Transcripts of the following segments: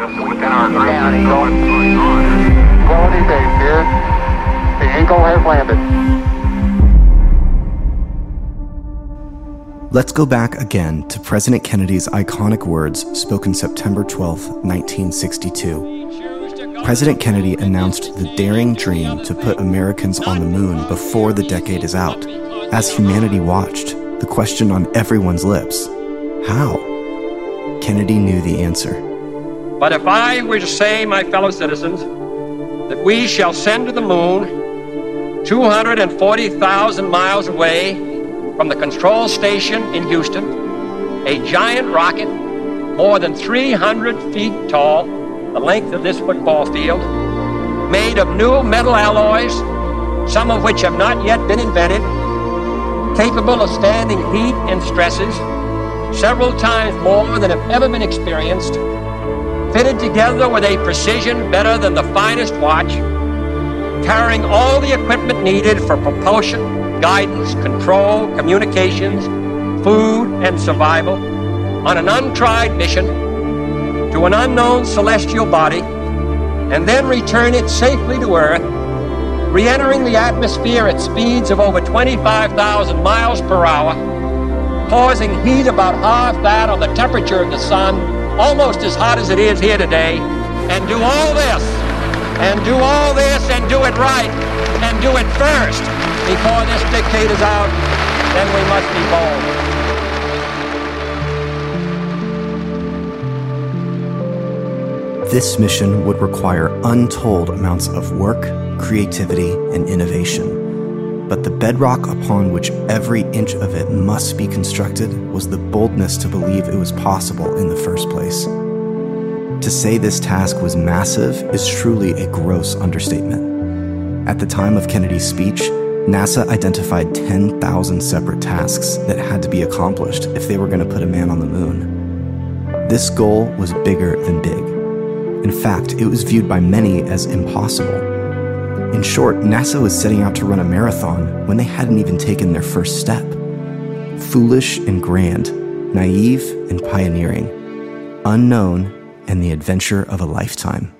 within our group is going on. Quality base here. The Eagle has landed. Let's go back again to President Kennedy's iconic words spoken September 12, 1962. President Kennedy announced the daring dream to put Americans on the moon before the decade is out. As humanity watched, the question on everyone's lips, how? Kennedy knew the answer. But if I were to say, my fellow citizens, that we shall send to the moon 240,000 miles away from the control station in Houston, a giant rocket more than 300 feet tall, the length of this football field, made of new metal alloys, some of which have not yet been invented, capable of standing heat and stresses several times more than have ever been experienced, fitted together with a precision better than the finest watch, carrying all the equipment needed for propulsion, guidance, control, communications, food, and survival, on an untried mission to an unknown celestial body, and then return it safely to Earth, re-entering the atmosphere at speeds of over 25,000 miles per hour, causing heat about half that on the temperature of the sun, almost as hot as it is here today, and do all this, and do all this, and do it right, and do it first, before this decade is out, then we must be bold. This mission would require untold amounts of work, creativity, and innovation. But the bedrock upon which every inch of it must be constructed was the boldness to believe it was possible in the first place. To say this task was massive is truly a gross understatement. At the time of Kennedy's speech, NASA identified 10,000 separate tasks that had to be accomplished if they were going to put a man on the moon. This goal was bigger than big. In fact, it was viewed by many as impossible. In short, NASA was setting out to run a marathon when they hadn't even taken their first step. Foolish and grand, naive and pioneering, unknown and the adventure of a lifetime.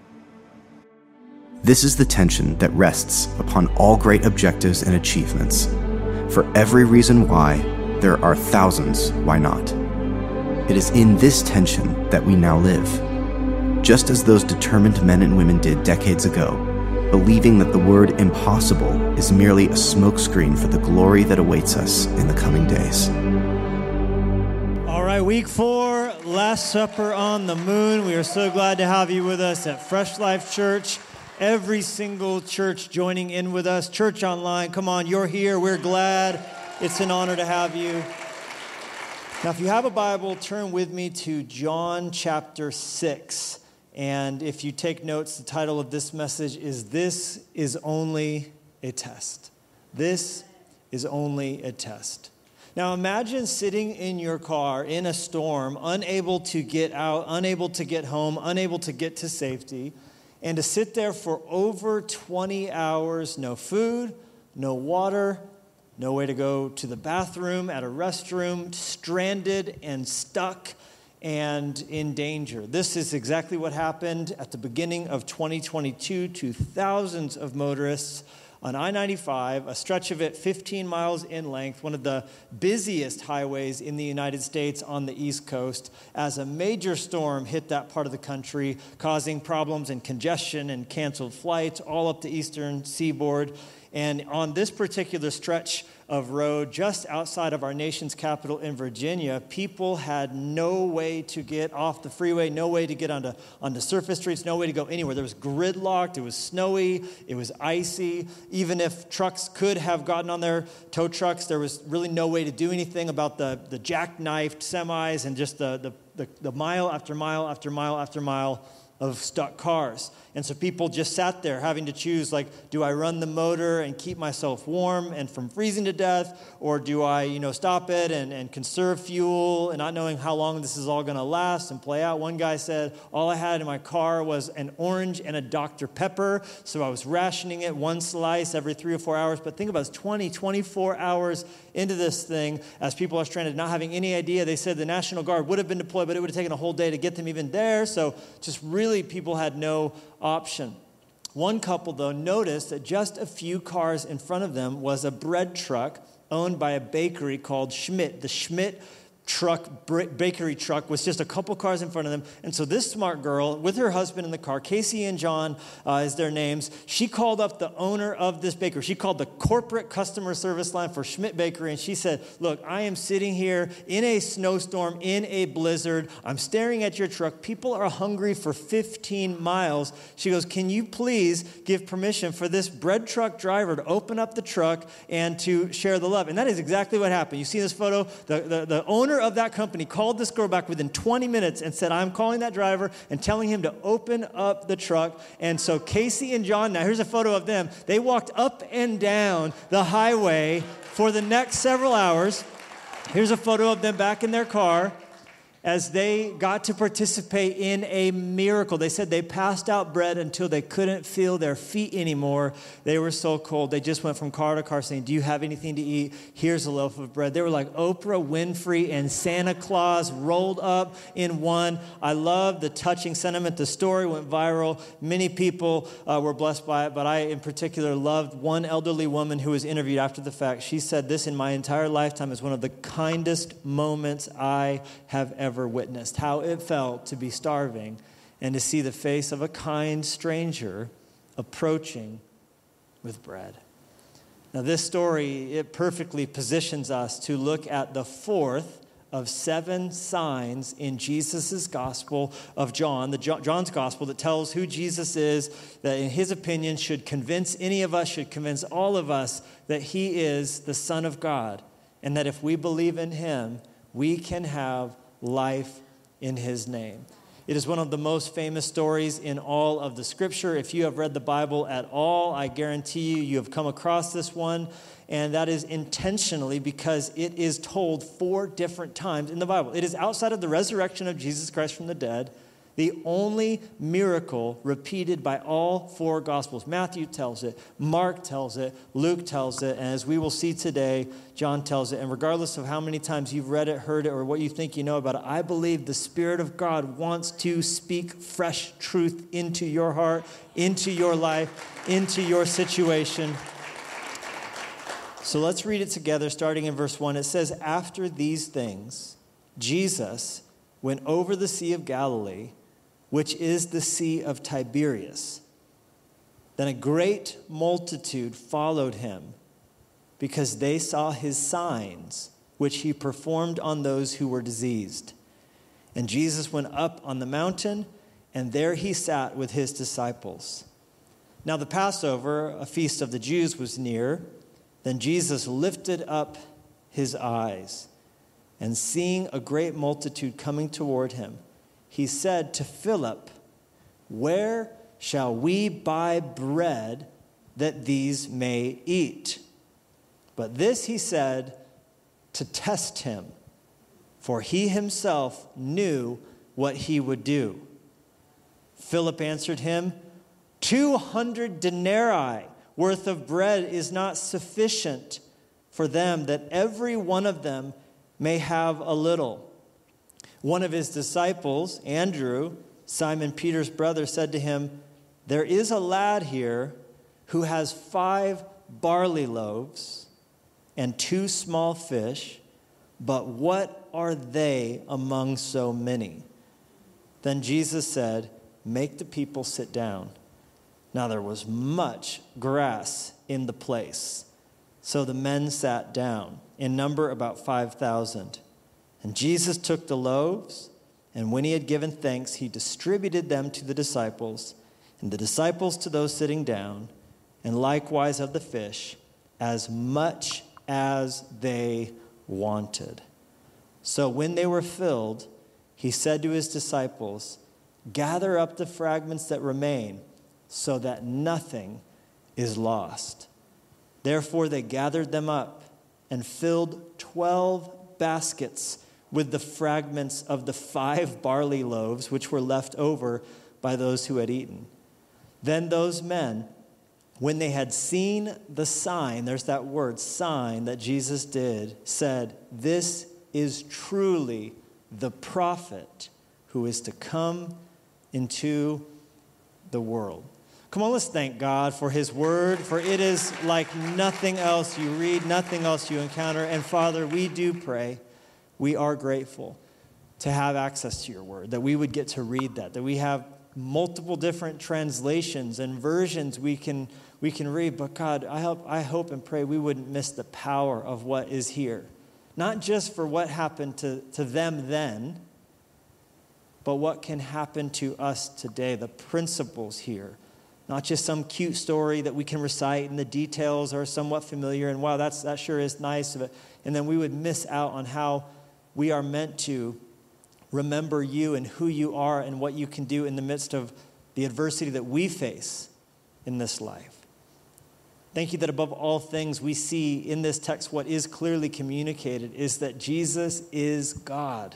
This is the tension that rests upon all great objectives and achievements. For every reason why, there are thousands why not. It is in this tension that we now live. Just as those determined men and women did decades ago, believing that the word impossible is merely a smokescreen for the glory that awaits us in the coming days. All right, week 4, Last Supper on the Moon. We are so glad to have you with us at Fresh Life Church. Every single church joining in with us. Church online, come on, you're here. We're glad. It's an honor to have you. Now, if you have a Bible, turn with me to John chapter 6. And if you take notes, the title of this message is This is Only a Test. This is only a test. Now imagine sitting in your car in a storm, unable to get out, unable to get home, unable to get to safety, and to sit there for over 20 hours, no food, no water, no way to go to the bathroom, at a restroom, stranded and stuck and in danger. This is exactly what happened at the beginning of 2022 to thousands of motorists on I-95, a stretch of it 15 miles in length, one of the busiest highways in the United States on the East Coast, as a major storm hit that part of the country, causing problems and congestion and canceled flights all up the eastern seaboard. And on this particular stretch of road just outside of our nation's capital in Virginia, people had no way to get off the freeway, no way to get onto surface streets, no way to go anywhere. There was gridlocked, it was snowy, it was icy. Even if trucks could have gotten on there, tow trucks, there was really no way to do anything about the jackknifed semis and just the mile after mile after mile after mile of stuck cars. And so people just sat there having to choose, like, do I run the motor and keep myself warm and from freezing to death? Or do I, stop it and conserve fuel and not knowing how long this is all going to last and play out? One guy said, all I had in my car was an orange and a Dr. Pepper. So I was rationing it one slice every 3 or 4 hours. But think about it, 24 hours into this thing as people are stranded, not having any idea. They said the National Guard would have been deployed, but it would have taken a whole day to get them even there. So just really people had no option. One couple, though, noticed that just a few cars in front of them was a bread truck owned by a bakery called Schmidt. The Schmidt bakery truck was just a couple cars in front of them. And so this smart girl, with her husband in the car, Casey and John is their names, she called up the owner of this bakery. She called the corporate customer service line for Schmidt Bakery, and she said, look, I am sitting here in a snowstorm, in a blizzard. I'm staring at your truck. People are hungry for 15 miles. She goes, can you please give permission for this bread truck driver to open up the truck and to share the love? And that is exactly what happened. You see this photo? The owner of that company called this girl back within 20 minutes and said, I'm calling that driver and telling him to open up the truck. And so Casey and John, now here's a photo of them. They walked up and down the highway for the next several hours. Here's a photo of them back in their car as they got to participate in a miracle. They said they passed out bread until they couldn't feel their feet anymore. They were so cold. They just went from car to car saying, do you have anything to eat? Here's a loaf of bread. They were like Oprah Winfrey and Santa Claus rolled up in one. I love the touching sentiment. The story went viral. Many people were blessed by it, but I in particular loved one elderly woman who was interviewed after the fact. She said, this in my entire lifetime is one of the kindest moments I have ever witnessed. How it felt to be starving and to see the face of a kind stranger approaching with bread. Now this story, it perfectly positions us to look at the fourth of 7 signs in Jesus' gospel of John, John's gospel that tells who Jesus is, that in his opinion should convince any of us, should convince all of us that he is the Son of God, and that if we believe in him, we can have life in his name. It is one of the most famous stories in all of the scripture. If you have read the Bible at all, I guarantee you have come across this one, and that is intentionally because it is told 4 different times in the Bible. It is outside of the resurrection of Jesus Christ from the dead, the only miracle repeated by all 4 Gospels. Matthew tells it, Mark tells it, Luke tells it, and as we will see today, John tells it. And regardless of how many times you've read it, heard it, or what you think you know about it, I believe the Spirit of God wants to speak fresh truth into your heart, into your life, into your situation. So let's read it together, starting in verse 1. It says, after these things, Jesus went over the Sea of Galilee, which is the Sea of Tiberias. Then a great multitude followed him because they saw his signs, which he performed on those who were diseased. And Jesus went up on the mountain, and there he sat with his disciples. Now the Passover, a feast of the Jews, was near. Then Jesus lifted up his eyes, and seeing a great multitude coming toward him, he said to Philip, where shall we buy bread that these may eat? But this he said to test him, for he himself knew what he would do. Philip answered him, 200 denarii worth of bread is not sufficient for them, that every one of them may have a little. One of his disciples, Andrew, Simon Peter's brother, said to him, there is a lad here who has 5 barley loaves and 2 small fish, but what are they among so many? Then Jesus said, make the people sit down. Now there was much grass in the place, so the men sat down, in number about 5,000. And Jesus took the loaves, and when he had given thanks, he distributed them to the disciples, and the disciples to those sitting down, and likewise of the fish, as much as they wanted. So when they were filled, he said to his disciples, gather up the fragments that remain so that nothing is lost." Therefore they gathered them up and filled 12 baskets with the fragments of the 5 barley loaves which were left over by those who had eaten. Then those men, when they had seen the sign, there's that word, sign, that Jesus did, said, "This is truly the prophet who is to come into the world." Come on, let's thank God for his word, for it is like nothing else you read, nothing else you encounter. And Father, we do pray, we are grateful to have access to your word, that we would get to read that we have multiple different translations and versions we can read. But God, I hope and pray we wouldn't miss the power of what is here. Not just for what happened to them then, but what can happen to us today, the principles here. Not just some cute story that we can recite and the details are somewhat familiar and wow, that sure is nice. And then we would miss out on how we are meant to remember you and who you are and what you can do in the midst of the adversity that we face in this life. Thank you that above all things we see in this text what is clearly communicated is that Jesus is God.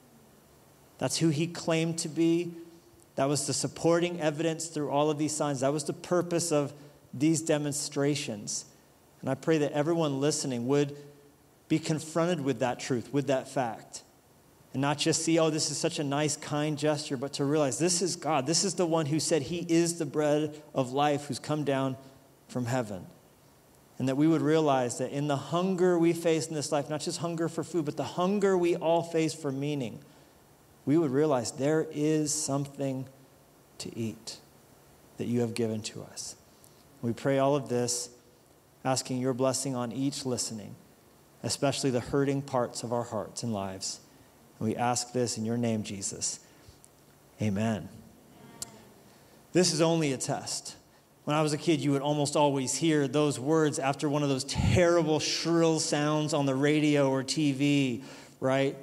That's who he claimed to be. That was the supporting evidence through all of these signs. That was the purpose of these demonstrations. And I pray that everyone listening would be confronted with that truth, with that fact. And not just see, oh, this is such a nice, kind gesture, but to realize this is God. This is the one who said he is the bread of life who's come down from heaven. And that we would realize that in the hunger we face in this life, not just hunger for food, but the hunger we all face for meaning, we would realize there is something to eat that you have given to us. We pray all of this, asking your blessing on each listening, especially the hurting parts of our hearts and lives. And we ask this in your name, Jesus. Amen. This is only a test. When I was a kid, you would almost always hear those words after one of those terrible shrill sounds on the radio or TV, right?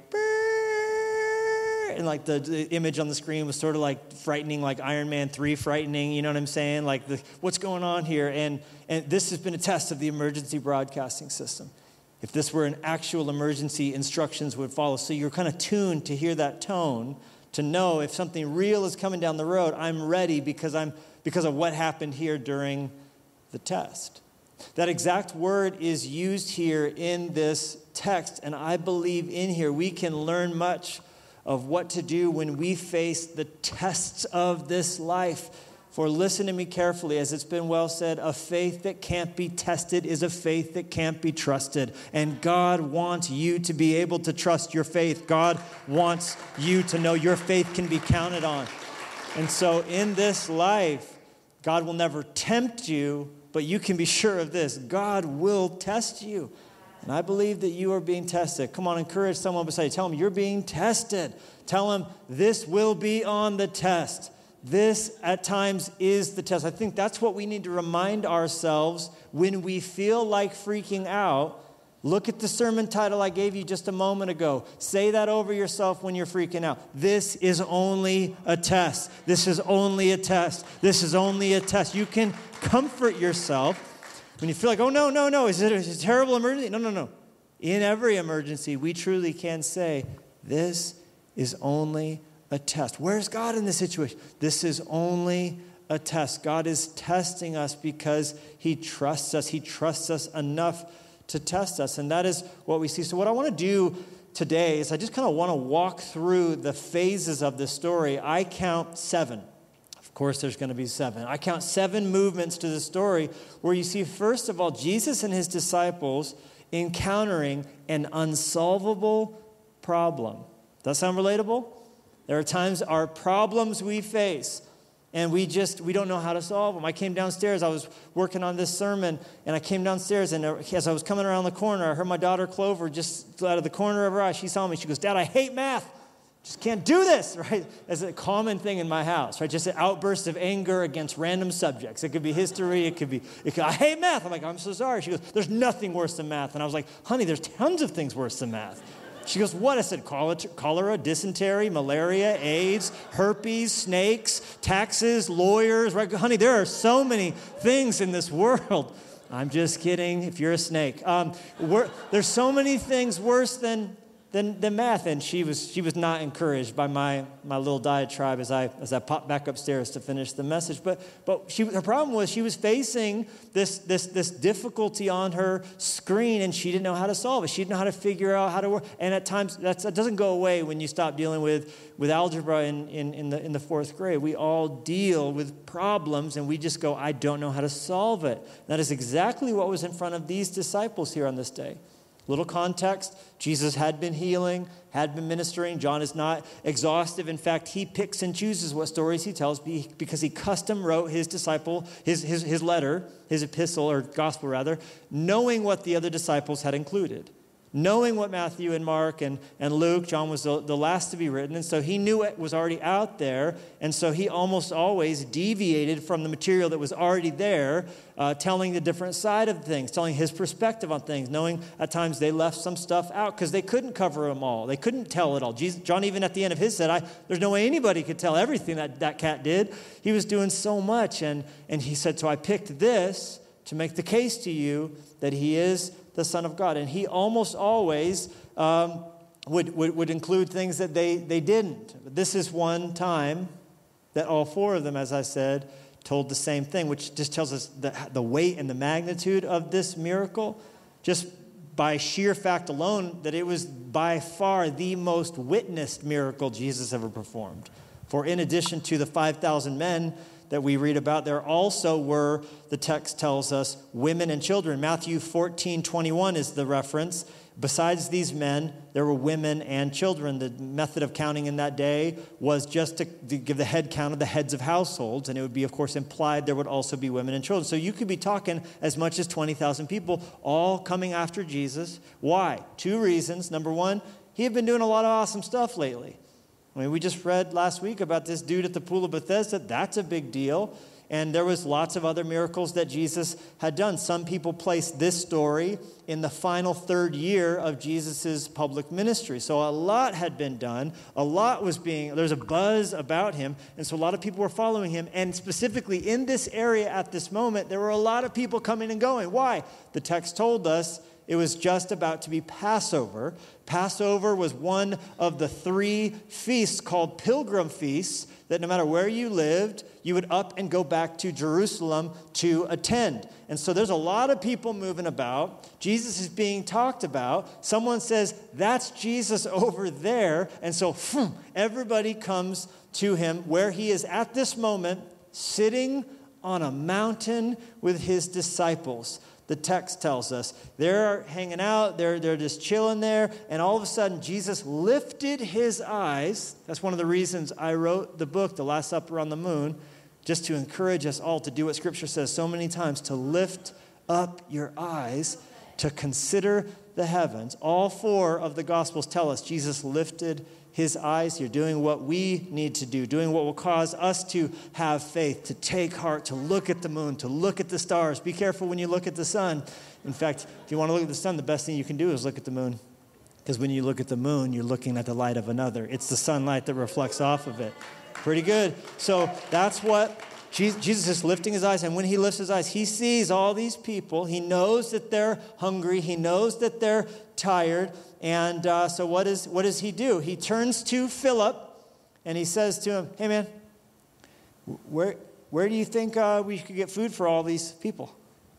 And like the image on the screen was sort of like frightening, like Iron Man 3 frightening, you know what I'm saying? Like what's going on here? And this has been a test of the emergency broadcasting system. If this were an actual emergency, instructions would follow. So you're kind of tuned to hear that tone, to know if something real is coming down the road, I'm ready because of what happened here during the test. That exact word is used here in this text, and I believe in here we can learn much of what to do when we face the tests of this life. For listen to me carefully, as it's been well said, a faith that can't be tested is a faith that can't be trusted. And God wants you to be able to trust your faith. God wants you to know your faith can be counted on. And so in this life, God will never tempt you, but you can be sure of this. God will test you. And I believe that you are being tested. Come on, encourage someone beside you. Tell them you're being tested. Tell them this will be on the test. This, at times, is the test. I think that's what we need to remind ourselves when we feel like freaking out. Look at the sermon title I gave you just a moment ago. Say that over yourself when you're freaking out. This is only a test. This is only a test. This is only a test. You can comfort yourself when you feel like, oh, no, is it a terrible emergency? No. In every emergency, we truly can say, this is only a test. Where's God in this situation? This is only a test. God is testing us because he trusts us. He trusts us enough to test us. And that is what we see. So what I want to do today is I just kind of want to walk through the phases of this story. I count 7. Of course, there's going to be 7. I count 7 movements to the story where you see, first of all, Jesus and his disciples encountering an unsolvable problem. Does that sound relatable? There are times our problems we face, and we don't know how to solve them. I came downstairs, I was working on this sermon, and I came downstairs, and as I was coming around the corner, I heard my daughter Clover just out of the corner of her eye. She saw me. She goes, "Dad, I hate math. Just can't do this," right? It's a common thing in my house, right? Just an outburst of anger against random subjects. It could be history. It could I hate math. I'm like, "I'm so sorry." She goes, "There's nothing worse than math." And I was like, "Honey, there's tons of things worse than math." She goes, what? I said, cholera, dysentery, malaria, AIDS, herpes, snakes, taxes, lawyers. Right? Honey, there are so many things in this world. I'm just kidding if you're a snake. There's so many things worse than math. And she was not encouraged by my little diatribe as I popped back upstairs to finish the message. But her problem was she was facing this difficulty on her screen, and she didn't know how to solve it. She didn't know how to figure out how to work. And at times that doesn't go away when you stop dealing with algebra in the fourth grade. We all deal with problems, and we just go, I don't know how to solve it. That is exactly what was in front of these disciples here on this day. Little context, Jesus had been healing, had been ministering. John is not exhaustive. In fact, he picks and chooses what stories he tells because he custom wrote his letter, his epistle, or gospel rather, knowing what the other disciples had included. Knowing what Matthew and Mark and Luke, John was the last to be written, and so he knew it was already out there, and so he almost always deviated from the material that was already there, telling the different side of things, telling his perspective on things, knowing at times they left some stuff out because they couldn't cover them all. They couldn't tell it all. John even at the end of his said, there's no way anybody could tell everything that cat did. He was doing so much, and he said, so I picked this to make the case to you that he is the Son of God. And he almost always would include things that they didn't. But this is one time that all four of them, as I said, told the same thing, which just tells us the weight and the magnitude of this miracle, just by sheer fact alone, that it was by far the most witnessed miracle Jesus ever performed. For in addition to the 5,000 men that we read about, there also were, the text tells us, women and children. Matthew 14:21 is the reference. Besides these men, there were women and children. The method of counting in that day was just to give the head count of the heads of households, and it would be, of course, implied there would also be women and children. So you could be talking as much as 20,000 people all coming after Jesus. Why? Two reasons. Number one, he had been doing a lot of awesome stuff lately. I mean, we just read last week about this dude at the pool of Bethesda. That's a big deal. And there was lots of other miracles that Jesus had done. Some people place this story in the final third year of Jesus' public ministry. So a lot had been done. There's a buzz about him. And so a lot of people were following him. And specifically in this area at this moment, there were a lot of people coming and going. Why? The text told us it was just about to be Passover. Passover was one of the 3 feasts called pilgrim feasts that no matter where you lived, you would up and go back to Jerusalem to attend. And so there's a lot of people moving about. Jesus is being talked about. Someone says, that's Jesus over there. And so everybody comes to him where he is at this moment, sitting on a mountain with his disciples. The text tells us they're hanging out, they're just chilling there, and all of a sudden Jesus lifted his eyes. That's one of the reasons I wrote the book, The Last Supper on the Moon, just to encourage us all to do what Scripture says so many times, to lift up your eyes, to consider the heavens. All 4 of the Gospels tell us Jesus lifted his eyes here, doing what we need to do, doing what will cause us to have faith, to take heart, to look at the moon, to look at the stars. Be careful when you look at the sun. In fact, if you want to look at the sun, the best thing you can do is look at the moon. Because when you look at the moon, you're looking at the light of another. It's the sunlight that reflects off of it. Pretty good. So that's what Jesus is lifting his eyes, and when he lifts his eyes, he sees all these people. He knows that they're hungry. He knows that they're tired. And so what does he do? He turns to Philip, and he says to him, hey, man, where do you think we could get food for all these people?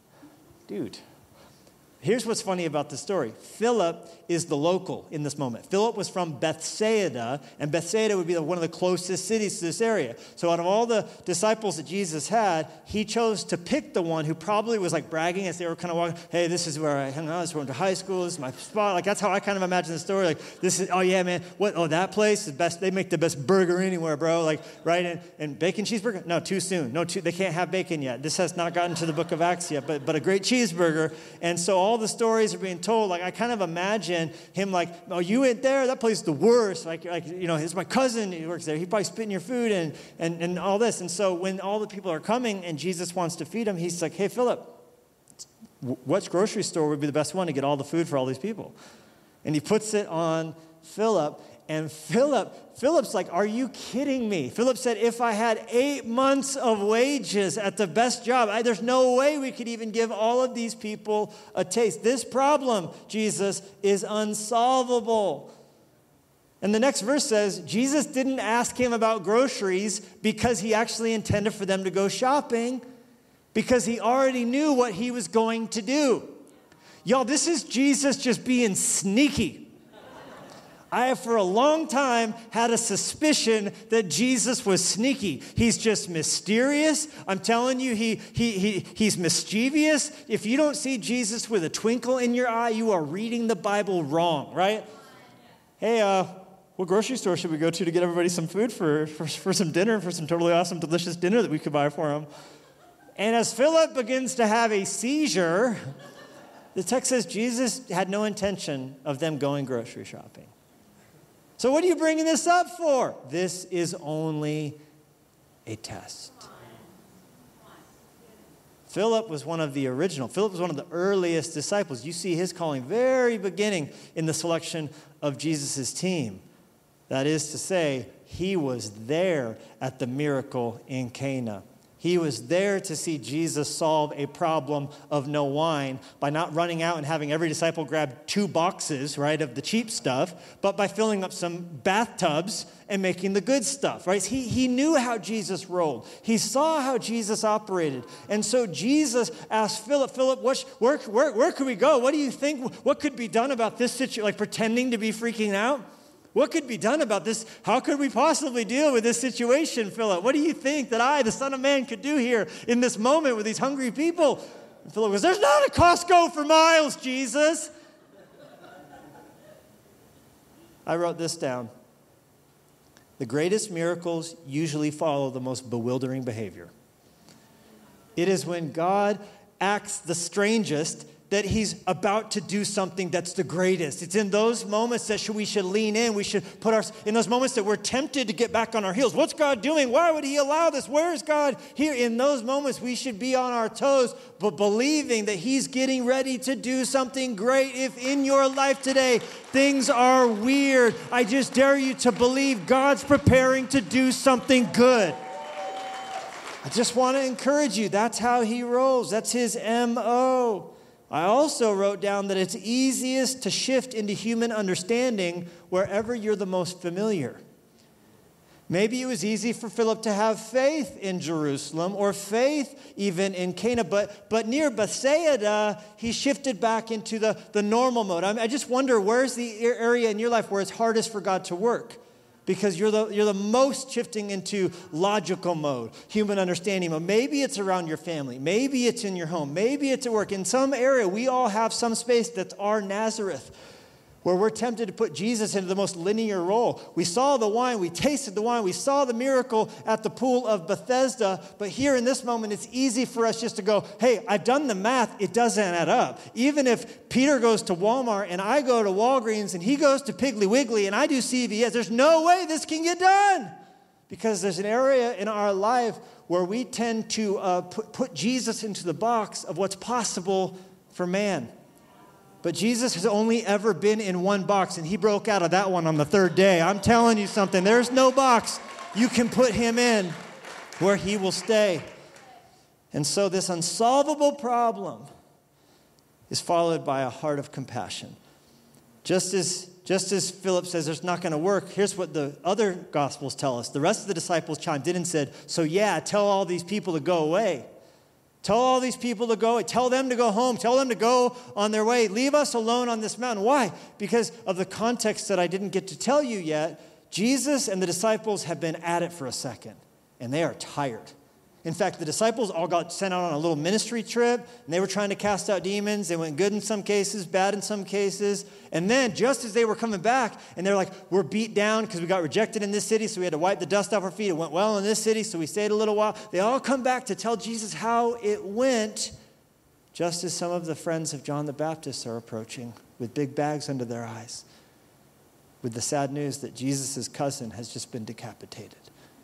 Dude. Here's what's funny about this story. Philip is the local in this moment. Philip was from Bethsaida, and Bethsaida would be one of the closest cities to this area. So out of all the disciples that Jesus had, he chose to pick the one who probably was like bragging as they were kind of walking, hey, this is where I hung out, this is where I went to high school, this is my spot. Like that's how I kind of imagine the story. Like this is, oh yeah, man, what? Oh, that place is best. They make the best burger anywhere, bro. Like, right? And bacon cheeseburger? No, too soon. They can't have bacon yet. This has not gotten to the book of Acts yet, but a great cheeseburger. And so all the stories are being told. Like I kind of imagine him like, oh, you went there? That place is the worst. Like you know, it's my cousin who works there. He probably spit in your food and all this. And so when all the people are coming and Jesus wants to feed them, he's like, hey, Philip, what grocery store would be the best one to get all the food for all these people? And he puts it on Philip. And Philip's like, are you kidding me? Philip said, if I had 8 months of wages at the best job, there's no way we could even give all of these people a taste. This problem, Jesus, is unsolvable. And the next verse says, Jesus didn't ask him about groceries because he actually intended for them to go shopping, because he already knew what he was going to do. Y'all, this is Jesus just being sneaky. I have for a long time had a suspicion that Jesus was sneaky. He's just mysterious. I'm telling you, he's mischievous. If you don't see Jesus with a twinkle in your eye, you are reading the Bible wrong, right? Hey, what grocery store should we go to get everybody some food for some dinner, for some totally awesome, delicious dinner that we could buy for them? And as Philip begins to have a seizure, the text says Jesus had no intention of them going grocery shopping. So what are you bringing this up for? This is only a test. Philip was one of the earliest disciples. You see his calling very beginning in the selection of Jesus' team. That is to say, he was there at the miracle in Cana. He was there to see Jesus solve a problem of no wine by not running out and having every disciple grab 2 boxes, right, of the cheap stuff, but by filling up some bathtubs and making the good stuff, right? He knew how Jesus rolled. He saw how Jesus operated. And so Jesus asked Philip, where could we go? What do you think? What could be done about this situation? Like pretending to be freaking out? What could be done about this? How could we possibly deal with this situation, Philip? What do you think that I, the Son of Man, could do here in this moment with these hungry people? And Philip goes, there's not a Costco for miles, Jesus. I wrote this down. The greatest miracles usually follow the most bewildering behavior. It is when God acts the strangest that he's about to do something that's the greatest. It's in those moments that we should lean in. We should in those moments that we're tempted to get back on our heels. What's God doing? Why would he allow this? Where is God here? In those moments, we should be on our toes, but believing that he's getting ready to do something great. If in your life today, things are weird, I just dare you to believe God's preparing to do something good. I just want to encourage you. That's how he rolls. That's his M.O. I also wrote down that it's easiest to shift into human understanding wherever you're the most familiar. Maybe it was easy for Philip to have faith in Jerusalem or faith even in Cana, but near Bethsaida, he shifted back into the normal mode. I just wonder, where's the area in your life where it's hardest for God to work? Because you're the most shifting into logical mode, human understanding mode. Maybe it's around your family. Maybe it's in your home. Maybe it's at work. In some area, we all have some space that's our Nazareth, where we're tempted to put Jesus into the most linear role. We saw the wine. We tasted the wine. We saw the miracle at the pool of Bethesda. But here in this moment, it's easy for us just to go, hey, I've done the math. It doesn't add up. Even if Peter goes to Walmart and I go to Walgreens and he goes to Piggly Wiggly and I do CVS, there's no way this can get done. Because there's an area in our life where we tend to put Jesus into the box of what's possible for man. But Jesus has only ever been in one box, and he broke out of that one on the 3rd day. I'm telling you something. There's no box you can put him in where he will stay. And so this unsolvable problem is followed by a heart of compassion. Just as Philip says it's not going to work, here's what the other Gospels tell us. The rest of the disciples chimed in and said, so yeah, tell all these people to go away. Tell all these people to go. Tell them to go home. Tell them to go on their way. Leave us alone on this mountain. Why? Because of the context that I didn't get to tell you yet. Jesus and the disciples have been at it for a second, and they are tired. In fact, the disciples all got sent out on a little ministry trip, and they were trying to cast out demons. They went good in some cases, bad in some cases. And then just as they were coming back, and they're like, we're beat down because we got rejected in this city, so we had to wipe the dust off our feet. It went well in this city, so we stayed a little while. They all come back to tell Jesus how it went, just as some of the friends of John the Baptist are approaching with big bags under their eyes, with the sad news that Jesus' cousin has just been decapitated.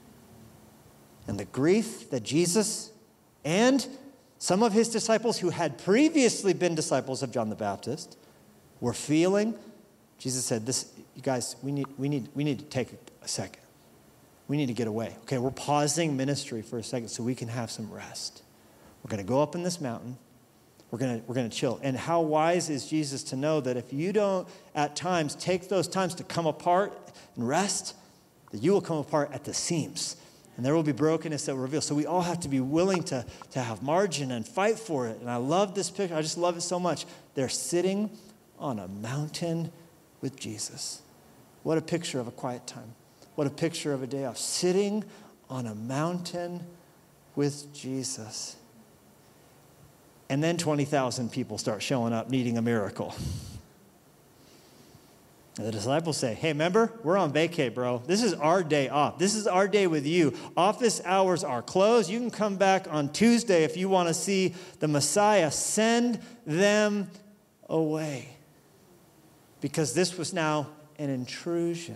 And the grief that Jesus and some of his disciples who had previously been disciples of John the Baptist were feeling Jesus said, you guys, we need to take a second. We need to get away. Okay, we're pausing ministry for a second so we can have some rest. We're going to go up in this mountain. We're going to chill. And how wise is Jesus to know that if you don't at times take those times to come apart and rest, that you will come apart at the seams. And there will be brokenness that will reveal. So we all have to be willing to have margin and fight for it. And I love this picture. I just love it so much. They're sitting on a mountain with Jesus. What a picture of a quiet time. What a picture of a day off. Sitting on a mountain with Jesus. And then 20,000 people start showing up needing a miracle. And the disciples say, hey, remember, we're on vacay, bro. This is our day off. This is our day with you. Office hours are closed. You can come back on Tuesday if you want to see the Messiah. Send them away. Because this was now an intrusion.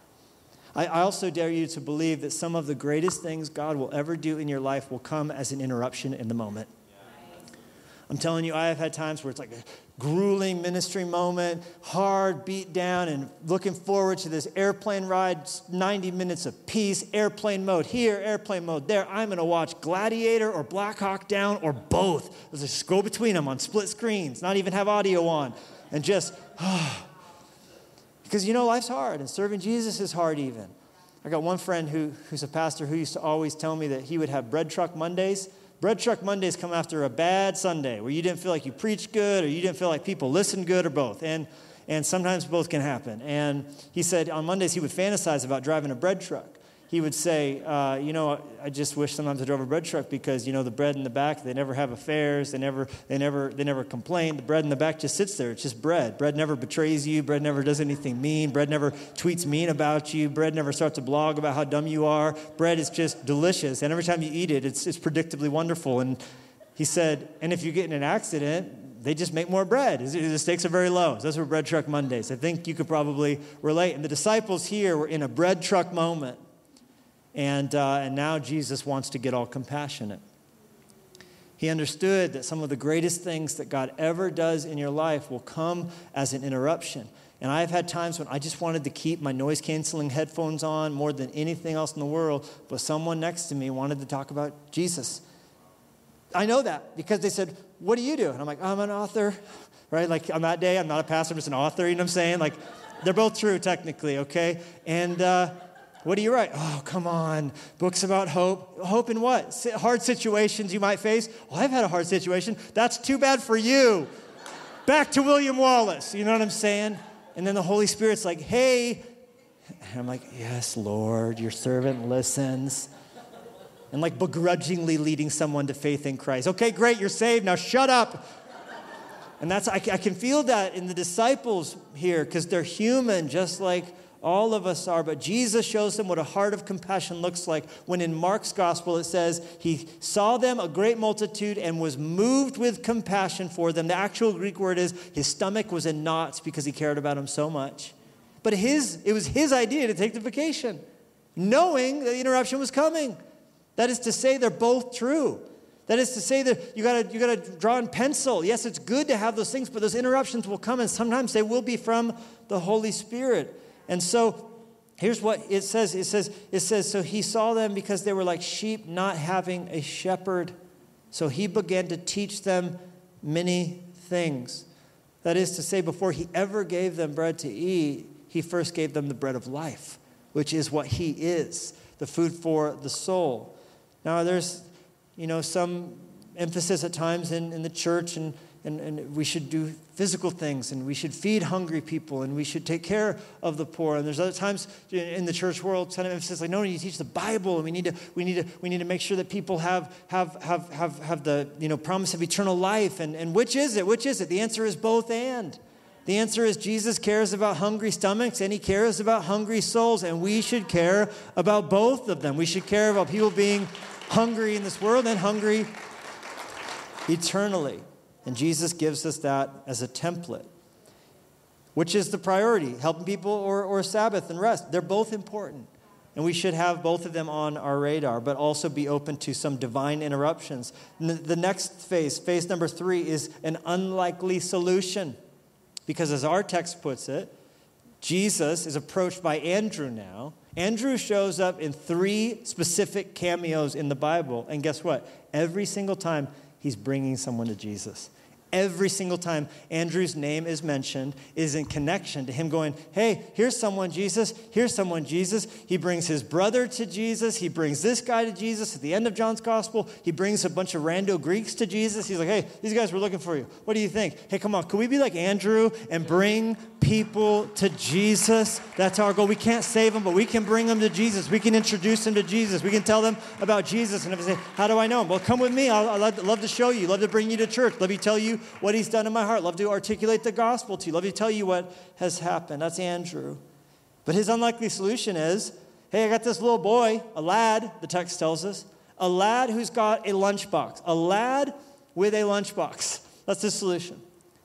I also dare you to believe that some of the greatest things God will ever do in your life will come as an interruption in the moment. I'm telling you, I have had times where it's like a grueling ministry moment, hard, beat down, and looking forward to this airplane ride, 90 minutes of peace, airplane mode here, airplane mode there. I'm going to watch Gladiator or Black Hawk Down or both. Let's just go between them on split screens, not even have audio on, and just, because life's hard, and serving Jesus is hard even. I got one friend who's a pastor who used to always tell me that he would have bread truck Mondays. Bread truck Mondays come after a bad Sunday where you didn't feel like you preached good or you didn't feel like people listened good or both. And sometimes both can happen. And he said on Mondays he would fantasize about driving a bread truck. He would say, I just wish sometimes I drove a bread truck because, the bread in the back, they never have affairs. They never complain. The bread in the back just sits there. It's just bread. Bread never betrays you. Bread never does anything mean. Bread never tweets mean about you. Bread never starts a blog about how dumb you are. Bread is just delicious. And every time you eat it, it's predictably wonderful. And he said, and if you get in an accident, they just make more bread. The stakes are very low. So those were bread truck Mondays. I think you could probably relate. And the disciples here were in a bread truck moment. And now Jesus wants to get all compassionate. He understood that some of the greatest things that God ever does in your life will come as an interruption. And I've had times when I just wanted to keep my noise-canceling headphones on more than anything else in the world, but someone next to me wanted to talk about Jesus. I know that because they said, what do you do? And I'm like, I'm an author, right? Like on that day, I'm not a pastor, I'm just an author, you know what I'm saying? Like, they're both true technically, okay? And what do you write? Oh, come on. Books about hope. Hope in what? Hard situations you might face. Well, I've had a hard situation. That's too bad for you. Back to William Wallace. You know what I'm saying? And then the Holy Spirit's like, hey. And I'm like, yes, Lord, your servant listens. And like begrudgingly leading someone to faith in Christ. Okay, great, you're saved. Now shut up. And I can feel that in the disciples here because they're human just like all of us are, but Jesus shows them what a heart of compassion looks like when in Mark's gospel it says he saw them, a great multitude, and was moved with compassion for them. The actual Greek word is his stomach was in knots because he cared about them so much. But it was his idea to take the vacation, knowing the interruption was coming. That is to say they're both true. That is to say that you gotta draw in pencil. Yes, it's good to have those things, but those interruptions will come, and sometimes they will be from the Holy Spirit. And so here's what it says. It says, so he saw them because they were like sheep not having a shepherd. So he began to teach them many things. That is to say, before he ever gave them bread to eat, he first gave them the bread of life, which is what he is, the food for the soul. Now there's, some emphasis at times in the church and we should do physical things, and we should feed hungry people, and we should take care of the poor. And there's other times in the church world, kind of emphasis like, no, you teach the Bible, and we need to make sure that people have the promise of eternal life. And which is it? Which is it? The answer is both and. The answer is Jesus cares about hungry stomachs, and he cares about hungry souls, and we should care about both of them. We should care about people being hungry in this world and hungry eternally. And Jesus gives us that as a template. Which is the priority, helping people or Sabbath and rest? They're both important. And we should have both of them on our radar, but also be open to some divine interruptions. The next phase number 3, is an unlikely solution. Because as our text puts it, Jesus is approached by Andrew now. Andrew shows up in 3 specific cameos in the Bible. And guess what? Every single time, he's bringing someone to Jesus. Every single time Andrew's name is mentioned is in connection to him going, hey, here's someone, Jesus. Here's someone, Jesus. He brings his brother to Jesus. He brings this guy to Jesus. At the end of John's gospel, he brings a bunch of rando Greeks to Jesus. He's like, hey, these guys were looking for you. What do you think? Hey, come on, can we be like Andrew and bring people to Jesus? That's our goal. We can't save them, but we can bring them to Jesus. We can introduce them to Jesus. We can tell them about Jesus. And if they say, how do I know him? Well, come with me. I'd love to show you. Love to bring you to church. Let me tell you what he's done in my heart. Love to articulate the gospel to you. Love to tell you what has happened. That's Andrew. But his unlikely solution is, hey, I got this little boy, a lad, the text tells us, a lad who's got a lunchbox. A lad with a lunchbox. That's the solution.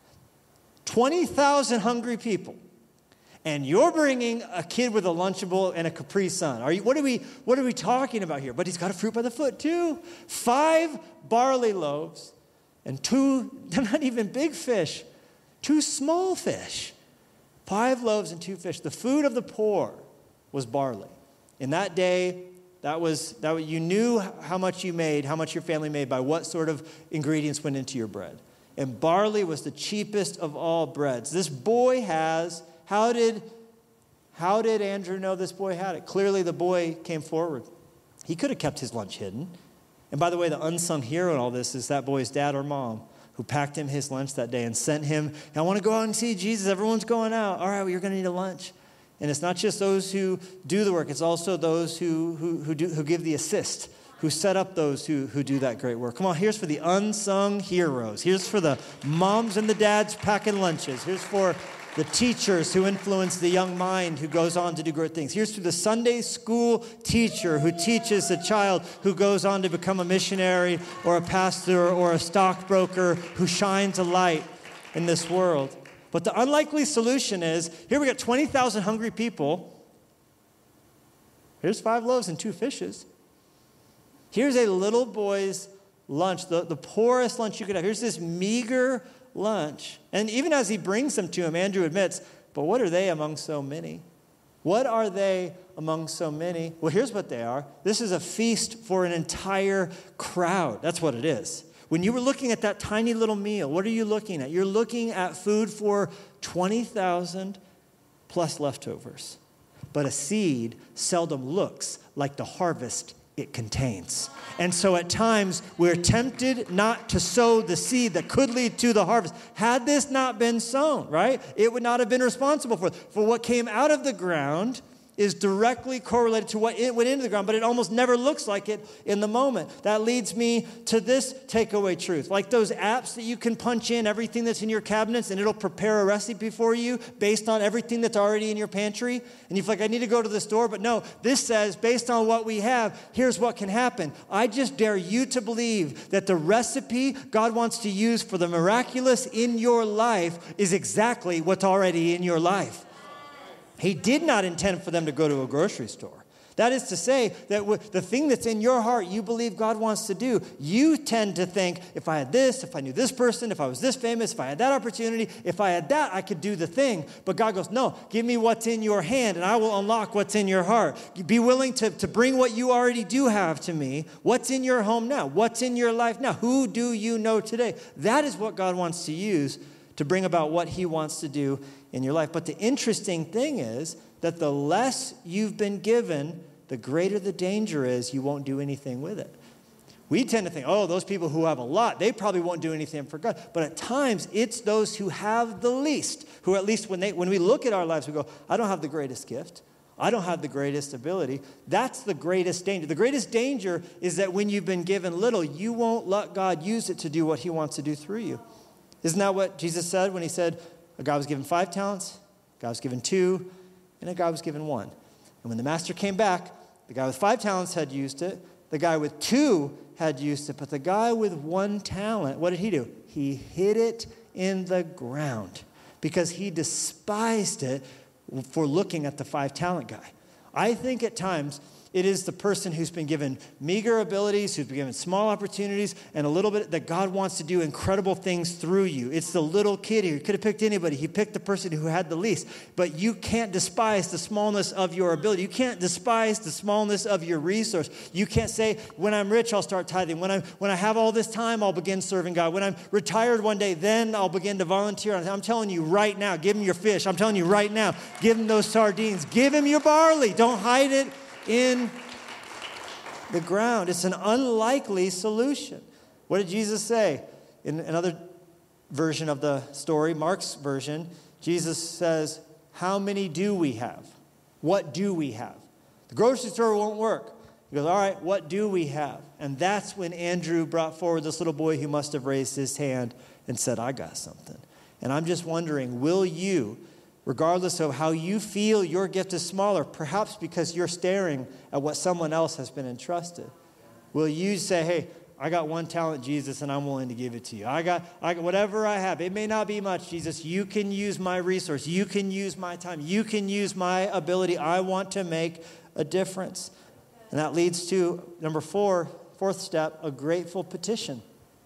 20,000 hungry people. And you're bringing a kid with a Lunchable and a Capri Sun. What are we talking about here? But he's got a fruit by the foot too. 5 barley loaves. And 2, they're not even big fish, 2 small fish. 5 loaves and 2 fish. The food of the poor was barley. In that day, that you knew how much you made, how much your family made by what sort of ingredients went into your bread. And barley was the cheapest of all breads. This boy has, how did Andrew know this boy had it? Clearly the boy came forward. He could have kept his lunch hidden. And by the way, the unsung hero in all this is that boy's dad or mom who packed him his lunch that day and sent him, I want to go out and see Jesus. Everyone's going out. All right, well, you're going to need a lunch. And it's not just those who do the work. It's also those who give the assist, who set up those who do that great work. Come on, here's for the unsung heroes. Here's for the moms and the dads packing lunches. Here's for the teachers who influence the young mind who goes on to do great things. Here's to the Sunday school teacher who teaches a child who goes on to become a missionary or a pastor or a stockbroker who shines a light in this world. But the unlikely solution is, here we got 20,000 hungry people. Here's 5 loaves and 2 fishes. Here's a little boy's lunch, the poorest lunch you could have. Here's this meager lunch. And even as he brings them to him, Andrew admits, but what are they among so many? What are they among so many? Well, here's what they are. This is a feast for an entire crowd. That's what it is. When you were looking at that tiny little meal, what are you looking at? You're looking at food for 20,000 plus leftovers. But a seed seldom looks like the harvest it contains. And so at times we're tempted not to sow the seed that could lead to the harvest. Had this not been sown, right, it would not have been responsible for it. For what came out of the ground is directly correlated to what it went into the ground, but it almost never looks like it in the moment. That leads me to this takeaway truth. Like those apps that you can punch in everything that's in your cabinets and it'll prepare a recipe for you based on everything that's already in your pantry. And you feel like, I need to go to the store, but no, this says based on what we have, here's what can happen. I just dare you to believe that the recipe God wants to use for the miraculous in your life is exactly what's already in your life. He did not intend for them to go to a grocery store. That is to say that the thing that's in your heart you believe God wants to do, you tend to think, if I had this, if I knew this person, if I was this famous, if I had that opportunity, if I had that, I could do the thing. But God goes, no, give me what's in your hand and I will unlock what's in your heart. Be willing to bring what you already do have to me. What's in your home now? What's in your life now? Who do you know today? That is what God wants to use to bring about what he wants to do in your life. But the interesting thing is that the less you've been given, the greater the danger is you won't do anything with it. We tend to think, oh, those people who have a lot, they probably won't do anything for God. But at times, it's those who have the least, who at least when we look at our lives, we go, I don't have the greatest gift. I don't have the greatest ability. That's the greatest danger. The greatest danger is that when you've been given little, you won't let God use it to do what he wants to do through you. Isn't that what Jesus said when he said a guy was given 5 talents, a guy was given 2, and a guy was given 1? And when the master came back, the guy with 5 talents had used it, the guy with 2 had used it, but the guy with 1 talent, what did he do? He hid it in the ground because he despised it for looking at the 5 talent guy. I think at times It is the person who's been given meager abilities, who's been given small opportunities, and a little bit that God wants to do incredible things through you. It's the little kid here. He could have picked anybody. He picked the person who had the least. But you can't despise the smallness of your ability. You can't despise the smallness of your resource. You can't say, when I'm rich, I'll start tithing. When I have all this time, I'll begin serving God. When I'm retired one day, then I'll begin to volunteer. I'm telling you right now, give him your fish. I'm telling you right now, give him those sardines. Give him your barley. Don't hide it in the ground. It's an unlikely solution. What did Jesus say? In another version of the story, Mark's version, Jesus says, how many do we have? What do we have? The grocery store won't work. He goes, all right, what do we have? And that's when Andrew brought forward this little boy who must have raised his hand and said, I got something. And I'm just wondering, will you, regardless of how you feel your gift is smaller, perhaps because you're staring at what someone else has been entrusted, will you say, hey, I got one talent, Jesus, and I'm willing to give it to you. I got whatever I have. It may not be much, Jesus. You can use my resource. You can use my time. You can use my ability. I want to make a difference. And that leads to number fourth step, a grateful petition.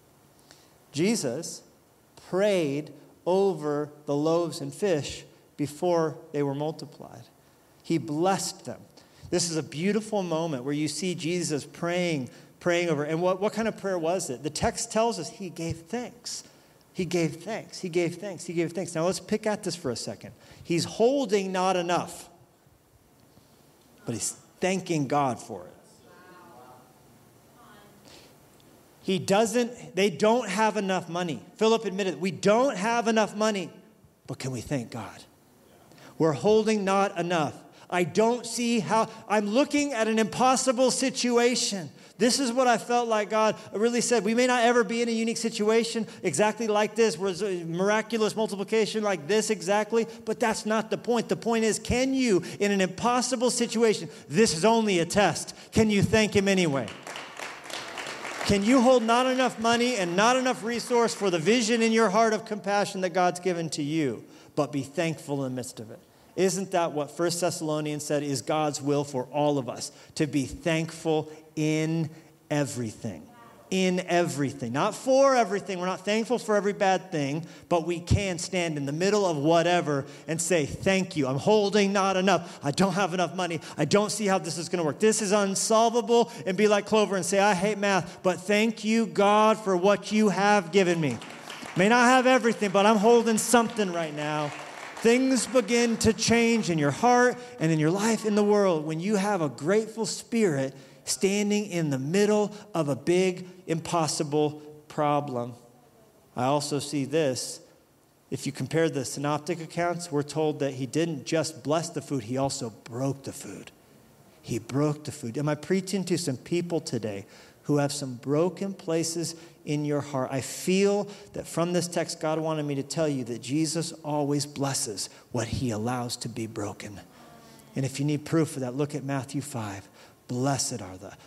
Jesus prayed over the loaves and fish before they were multiplied. He blessed them. This is a beautiful moment where you see Jesus praying over. And what kind of prayer was it? The text tells us he gave thanks. He gave thanks. He gave thanks. He gave thanks. Now let's pick at this for a second. He's holding not enough, but he's thanking God for it. They don't have enough money. Philip admitted, we don't have enough money, but can we thank God? We're holding not enough. I don't see how, I'm looking at an impossible situation. This is what I felt like God really said. We may not ever be in a unique situation exactly like this, where there's miraculous multiplication like this exactly, but that's not the point. The point is, can you, in an impossible situation, this is only a test, can you thank him anyway? Can you hold not enough money and not enough resource for the vision in your heart of compassion that God's given to you, but be thankful in the midst of it? Isn't that what 1 Thessalonians said is God's will for all of us? To be thankful in everything. In everything. Not for everything. We're not thankful for every bad thing, but we can stand in the middle of whatever and say, thank you. I'm holding not enough. I don't have enough money. I don't see how this is going to work. This is unsolvable. And be like Clover and say, I hate math, but thank you, God, for what you have given me. May not have everything, but I'm holding something right now. Things begin to change in your heart and in your life in the world when you have a grateful spirit standing in the middle of a big, impossible problem. I also see this. If you compare the synoptic accounts, we're told that he didn't just bless the food, he also broke the food. He broke the food. Am I preaching to some people today who have some broken places in your heart? I feel that from this text, God wanted me to tell you that Jesus always blesses what he allows to be broken. And if you need proof of that, look at Matthew 5. Blessed are the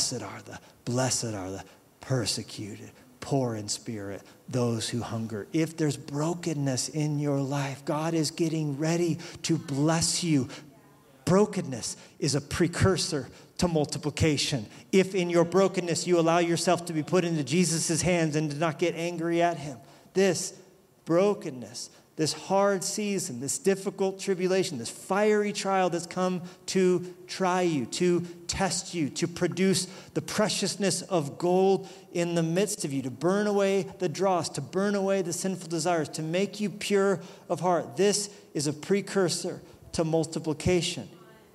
persecuted, poor in spirit, those who hunger. If there's brokenness in your life, God is getting ready to bless you. Brokenness is a precursor to multiplication. If in your brokenness you allow yourself to be put into Jesus' hands and to not get angry at him, this brokenness, this hard season, this difficult tribulation, this fiery trial that's come to try you, to test you, to produce the preciousness of gold in the midst of you, to burn away the dross, to burn away the sinful desires, to make you pure of heart. This is a precursor to multiplication.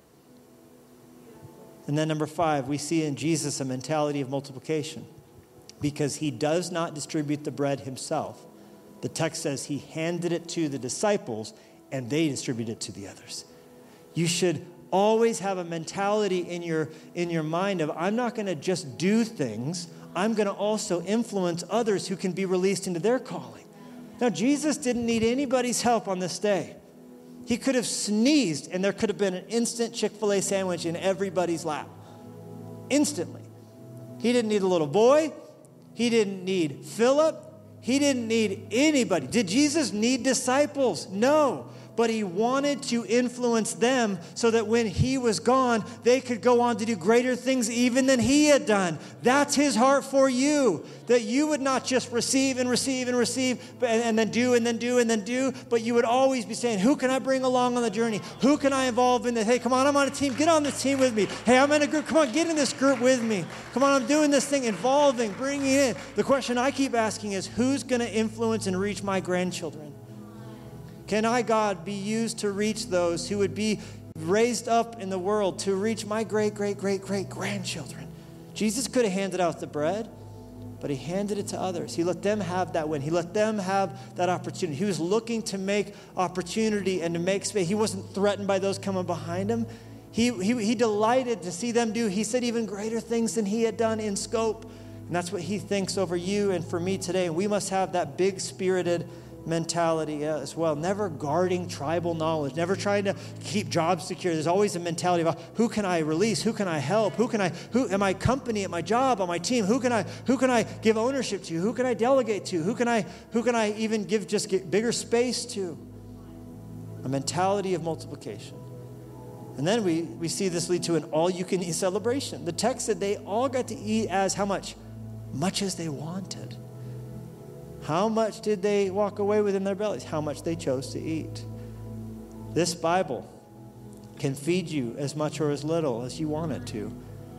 And then number 5, we see in Jesus a mentality of multiplication because he does not distribute the bread himself. The text says he handed it to the disciples and they distributed it to the others. You should always have a mentality in your mind of, I'm not going to just do things. I'm going to also influence others who can be released into their calling. Now, Jesus didn't need anybody's help on this day. He could have sneezed and there could have been an instant Chick-fil-A sandwich in everybody's lap. Instantly. He didn't need a little boy. He didn't need Philip. He didn't need anybody. Did Jesus need disciples? No. but he wanted to influence them so that when he was gone, they could go on to do greater things even than he had done. That's his heart for you, that you would not just receive and receive and receive and then do and then do and then do, but you would always be saying, who can I bring along on the journey? Who can I involve in this? Hey, come on, I'm on a team. Get on this team with me. Hey, I'm in a group. Come on, get in this group with me. Come on, I'm doing this thing, involving, bringing in. The question I keep asking is, who's going to influence and reach my grandchildren? Can I, God, be used to reach those who would be raised up in the world to reach my great-great-great-great-grandchildren? Jesus could have handed out the bread, but he handed it to others. He let them have that win. He let them have that opportunity. He was looking to make opportunity and to make space. He wasn't threatened by those coming behind him. He delighted to see them do, he said, even greater things than he had done in scope. And that's what he thinks over you and for me today. And we must have that big-spirited mentality as well. Never guarding tribal knowledge, never trying to keep jobs secure. There's always a mentality about who can I release, who can I help, who am I company at my job, on my team, who can I give ownership to, who can I delegate to, who can I even get bigger space to. A mentality of multiplication. And then we see this lead to an all-you-can-eat celebration. The text said they all got to eat as how much? Much as they wanted. How much did they walk away with in their bellies? How much they chose to eat. This Bible can feed you as much or as little as you want it to.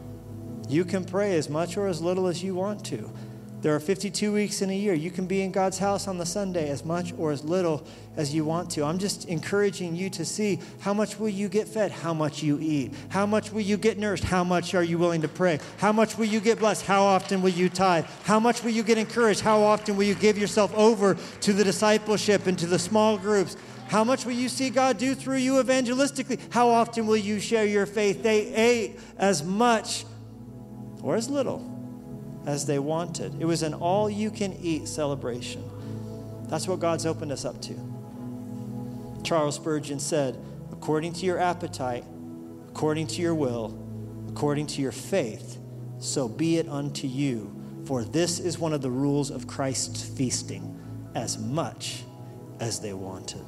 You can pray as much or as little as you want to. There are 52 weeks in a year. You can be in God's house on the Sunday as much or as little as you want to. I'm just encouraging you to see how much will you get fed, how much you eat. How much will you get nourished, how much are you willing to pray. How much will you get blessed, how often will you tithe. How much will you get encouraged, how often will you give yourself over to the discipleship and to the small groups. How much will you see God do through you evangelistically. How often will you share your faith. They ate as much or as little as they wanted. It was an all-you-can-eat celebration. That's what God's opened us up to. Charles Spurgeon said, according to your appetite, according to your will, according to your faith, so be it unto you. For this is one of the rules of Christ's feasting, as much as they wanted.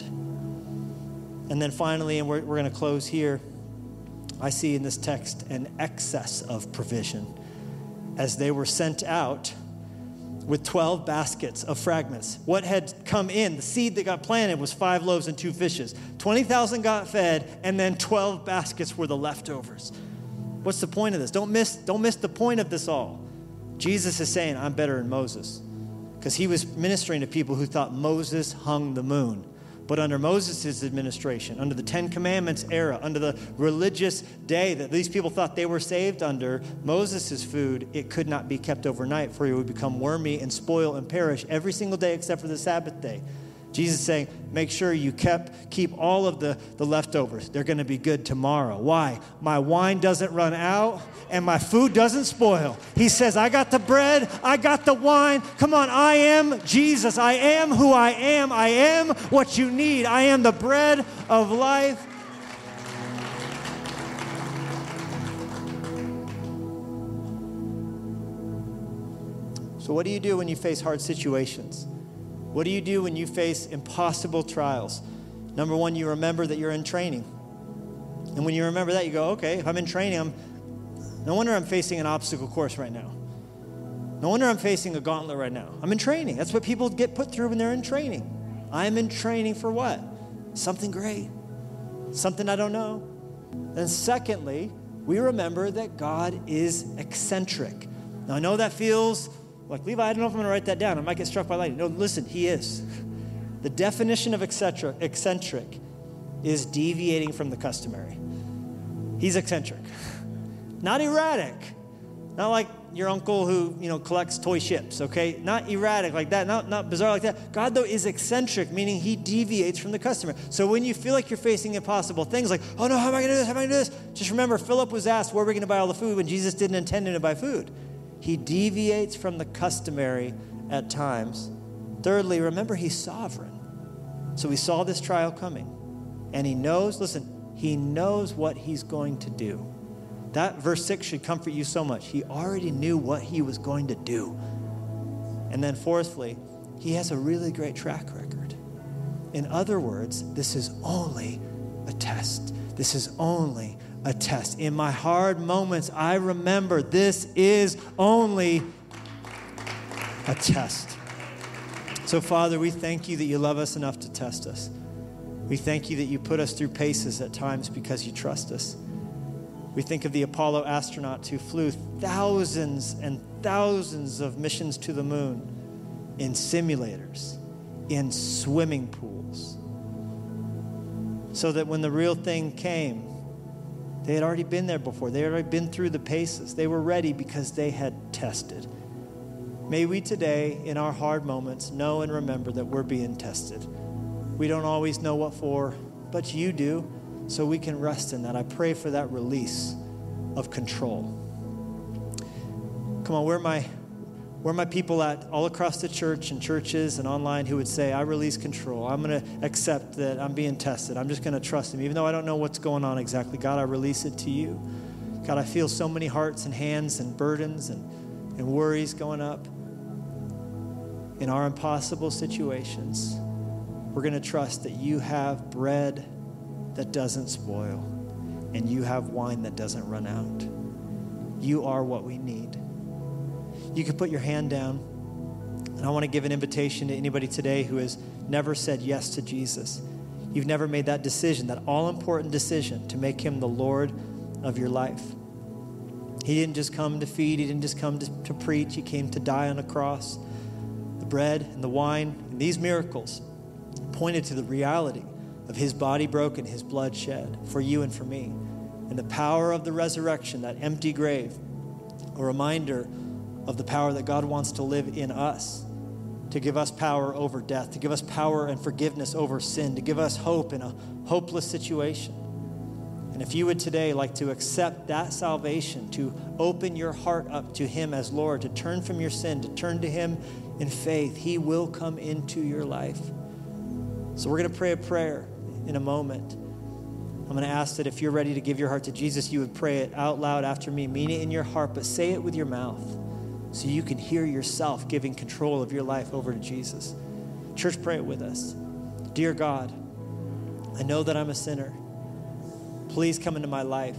And then finally, and we're going to close here, I see in this text an excess of provision. As they were sent out with 12 baskets of fragments. What had come in, the seed that got planted, was 5 loaves and 2 fishes. 20,000 got fed, and then 12 baskets were the leftovers. What's the point of this? Don't miss the point of this all. Jesus is saying, I'm better than Moses. Because he was ministering to people who thought Moses hung the moon. But under Moses' administration, under the 10 Commandments era, under the religious day that these people thought they were saved under, Moses' food, it could not be kept overnight, for it would become wormy and spoil and perish every single day except for the Sabbath day. Jesus is saying, make sure you keep all of the leftovers. They're going to be good tomorrow. Why? My wine doesn't run out and my food doesn't spoil. He says, I got the bread, I got the wine. Come on, I am Jesus. I am who I am. I am what you need. I am the bread of life. So what do you do when you face hard situations? What do you do when you face impossible trials? Number one, you remember that you're in training. And when you remember that, you go, okay, if I'm in training, no wonder I'm facing an obstacle course right now. No wonder I'm facing a gauntlet right now. I'm in training. That's what people get put through when they're in training. I'm in training for what? Something great. Something I don't know. And secondly, we remember that God is eccentric. Now, I know that feels like, Levi, I don't know if I'm going to write that down. I might get struck by lightning. No, listen, he is. The definition of eccentric is deviating from the customary. He's eccentric. Not erratic. Not like your uncle who, collects toy ships, okay? Not erratic like that, not bizarre like that. God, though, is eccentric, meaning he deviates from the customary. So when you feel like you're facing impossible things like, oh no, how am I going to do this? How am I going to do this? Just remember, Philip was asked, where are we going to buy all the food when Jesus didn't intend him to buy food? He deviates from the customary at times. Thirdly, remember he's sovereign. So he saw this trial coming. And he knows what he's going to do. That verse 6 should comfort you so much. He already knew what he was going to do. And then fourthly, he has a really great track record. In other words, this is only a test. This is only a test. In my hard moments, I remember this is only a test. So, Father, we thank you that you love us enough to test us. We thank you that you put us through paces at times because you trust us. We think of the Apollo astronauts who flew thousands and thousands of missions to the moon in simulators, in swimming pools, so that when the real thing came, they had already been there before. They had already been through the paces. They were ready because they had tested. May we today, in our hard moments, know and remember that we're being tested. We don't always know what for, but you do, so we can rest in that. I pray for that release of control. Come on, where are my people at all across the church and churches and online who would say, I release control. I'm going to accept that I'm being tested. I'm just going to trust him. Even though I don't know what's going on exactly, God, I release it to you. God, I feel so many hearts and hands and burdens and worries going up. In our impossible situations, we're going to trust that you have bread that doesn't spoil and you have wine that doesn't run out. You are what we need. You can put your hand down, and I want to give an invitation to anybody today who has never said yes to Jesus. You've never made that decision, that all-important decision to make him the Lord of your life. He didn't just come to feed. He didn't just come to preach. He came to die on a cross. The bread and the wine and these miracles pointed to the reality of his body broken, his blood shed for you and for me. And the power of the resurrection, that empty grave, a reminder of the power that God wants to live in us, to give us power over death, to give us power and forgiveness over sin, to give us hope in a hopeless situation. And if you would today like to accept that salvation, to open your heart up to him as Lord, to turn from your sin, to turn to him in faith, he will come into your life. So we're going to pray a prayer in a moment. I'm going to ask that if you're ready to give your heart to Jesus, you would pray it out loud after me. Mean it in your heart, but say it with your mouth so you can hear yourself giving control of your life over to Jesus. Church, pray it with us. Dear God, I know that I'm a sinner. Please come into my life.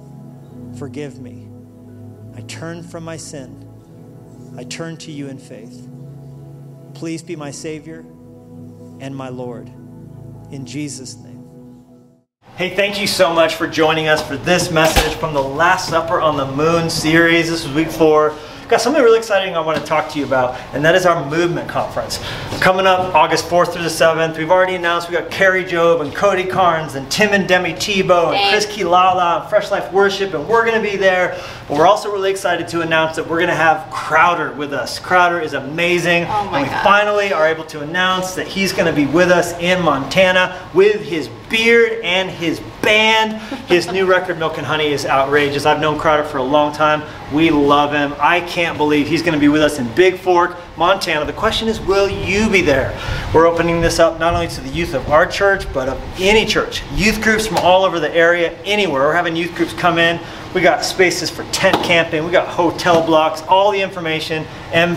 Forgive me. I turn from my sin. I turn to you in faith. Please be my Savior and my Lord. In Jesus' name. Hey, thank you so much for joining us for this message from the Last Supper on the Moon series. This is week 4. Got something really exciting I want to talk to you about, and that is our Movement Conference. Coming up August 4th through the 7th. We've already announced we got Carrie Job and Cody Carnes and Tim and Demi Tebow and Chris Kilala and Fresh Life Worship, and we're going to be there. But we're also really excited to announce that we're going to have Crowder with us. Crowder is amazing. And we finally are able to announce that he's going to be with us in Montana with his beard and his band. His new record, Milk and Honey, is outrageous. I've known Crowder for a long time. We love him. I can't believe he's going to be with us in Big Fork, Montana. The question is, will you be there? We're opening this up not only to the youth of our church, but of any church. Youth groups from all over the area, anywhere. We're having youth groups come in. We got spaces for tent camping. We got hotel blocks. All the information,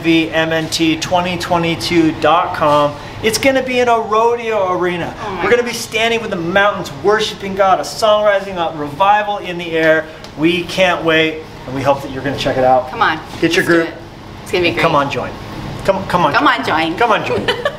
mvmnt2022.com. It's going to be in a rodeo arena. We're going to be standing with the mountains, worshiping God, a song rising up, revival in the air. We can't wait, and we hope that you're going to check it out. Come on. Get your group. It's going to be great. Come on, join. Come on, join. Come on, join. Come on, join.